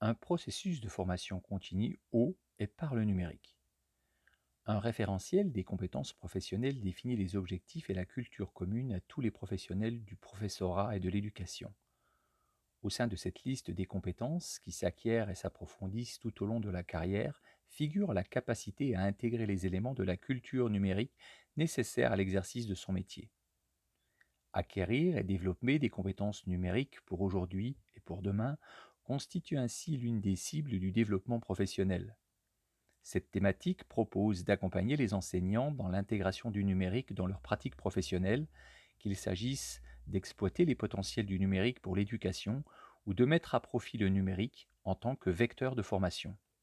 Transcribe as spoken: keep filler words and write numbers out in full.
Un processus de formation continue au et par le numérique. Un référentiel des compétences professionnelles définit les objectifs et la culture commune à tous les professionnels du professorat et de l'éducation. Au sein de cette liste des compétences qui s'acquièrent et s'approfondissent tout au long de la carrière figure la capacité à intégrer les éléments de la culture numérique nécessaires à l'exercice de son métier. Acquérir et développer des compétences numériques pour aujourd'hui et pour demain constitue ainsi l'une des cibles du développement professionnel. Cette thématique propose d'accompagner les enseignants dans l'intégration du numérique dans leurs pratiques professionnelles, qu'il s'agisse d'exploiter les potentiels du numérique pour l'éducation ou de mettre à profit le numérique en tant que vecteur de formation.